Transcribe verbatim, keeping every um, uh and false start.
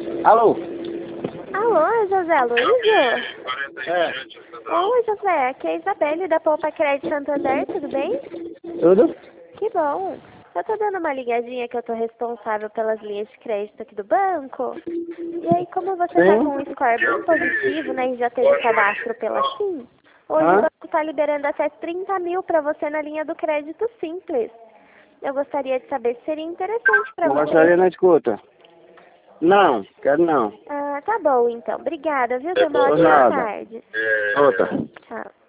Alô? Alô, José Luiz? É. Oi, José, aqui é a Isabelle da Poupa Crédito Santander, tudo bem? Tudo? Que bom. Eu tô dando uma ligadinha que eu tô responsável pelas linhas de crédito aqui do banco. E aí, como você tá Sim. com um score bem positivo, né, e já teve cadastro pela Sim, hoje o Hã? banco tá liberando até trinta mil pra você na linha do crédito simples. Eu gostaria de saber se seria interessante pra Não você. gostaria na escuta. Não, quero não. Ah, tá bom então. Obrigada, viu? Tenha uma Por ótima nada. tarde. Outra. Tchau.